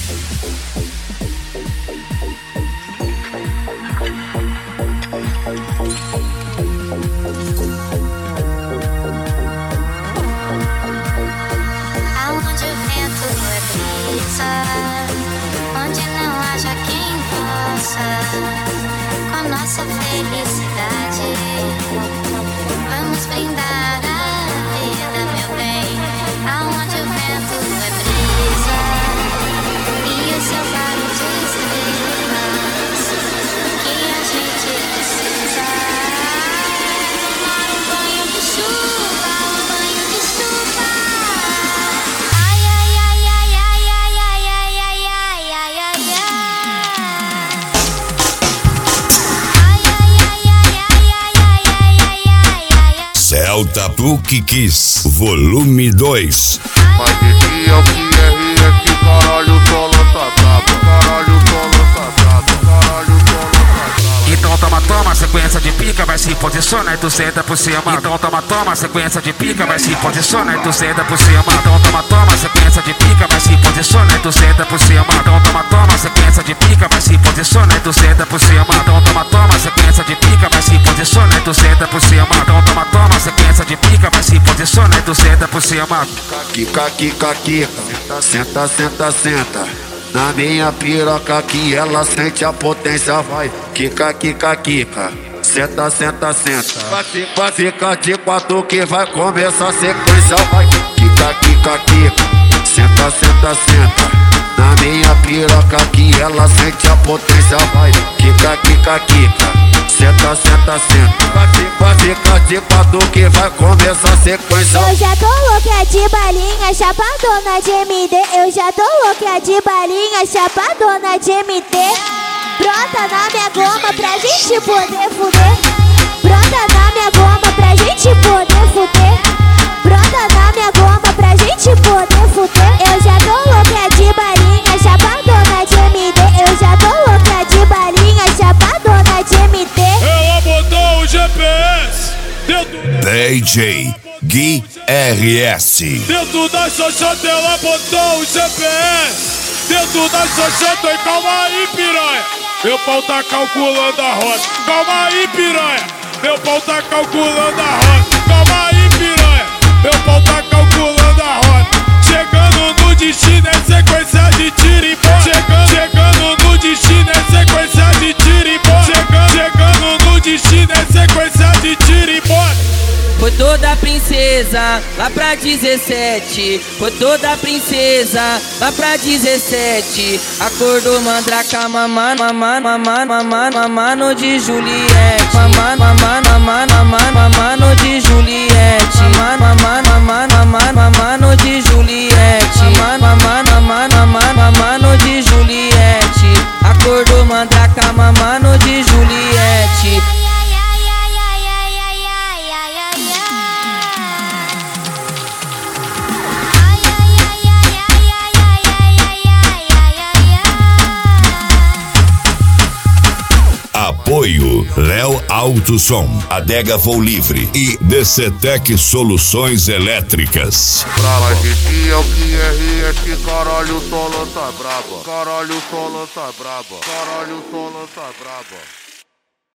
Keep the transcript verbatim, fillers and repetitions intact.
Aonde o vento é brisa, onde não haja quem possa, com nossa felicidade, vamos brindar a vida, meu bem. Aonde o vento é brisa e o seu faro de estrelas, que a gente precisa tomar um banho de chuva, um banho de chuva. Ai, ai, ai, ai, ai, ai, ai, ai, ai, ai, ai, ai, ai. Ai, ai, ai, ai, ai, ai, ai, ai, ai, ai, ai. Celta Tuque Kiss, volume dois. Mas de dia o que é ria, que caralho o solo tá brabo, caralho o solo tá brabo, caralho o solo tá brabo. Então toma, toma, sequência de pica, vai se posiciona e tu senta por cima. Então toma, toma, sequência de pica, vai se posiciona e tu senta por cima. Então toma, toma, sequência de pica, vai se posiciona e tu senta por cima. Então toma, toma, sequência de pica, vai se posiciona e tu senta por cima. Então toma, toma, sequência de pica, vai se posiciona e tu senta por cima. Então toma, toma, sequência de pica, vai se posiciona e tu senta por cima. Kika, kika, kika, senta, senta, senta. Na minha piroca que ela sente a potência, vai. Kika, kika, kika, senta, senta, senta. Vai ficar de quatro que vai começar a sequência, vai. Kika, kika, kika, senta, senta, senta. Na minha piroca que ela sente a potência, vai. Kika, kika, kika, senta, senta, senta. Vai ficar de quatro que vai começar a sequência. Eu já tô louca de balinha, chapadona de M D. Eu já tô louca de balinha, chapadona de M D. Brota na minha goma pra gente poder fuder. Brota na minha goma pra gente poder fuder. Brota na minha goma pra gente poder fuder. Eu já tô louca de balinha, chapadona de M D. Eu já tô louca de balinha, chapadona de M D. Ela botou o G P S dentro, D J Gui R S. dentro da xoxota, ela botou o G P S dentro da xoxota. E calma aí, piranha, meu pau tá calculando a rota. Calma aí, piranha, meu pau tá calculando a rota. Calma aí, piranha, meu pau tá calculando a rota. Chegando no destino é sequência de tiro e bola. Chegando, chegando no destino é sequência de tiro e bola. Chegando, chegando no destino é sequência de tiro e bola. Foi toda princesa lá pra dezessete. Foi toda princesa lá pra dezessete. Acordou mandraca, mamando, mamando, mamando, mamando, mamando de Juliette. Mamando, mamando, mamando, mamando, mamando de Juliette. Mamando, mamando, mamando, mamando, mamando de Juliette. Mamando, mamando, mamando, mamando, mamando de Juliette. Acordou mandraca, mamando de Juliette. Apoio Léo Alto Som, Adega Voo Livre e D C Tec Soluções Elétricas. Mas de dia o que é ria, que caralho o solo tá brabo, caralho o solo tá brabo, caralho o solo tá brabo.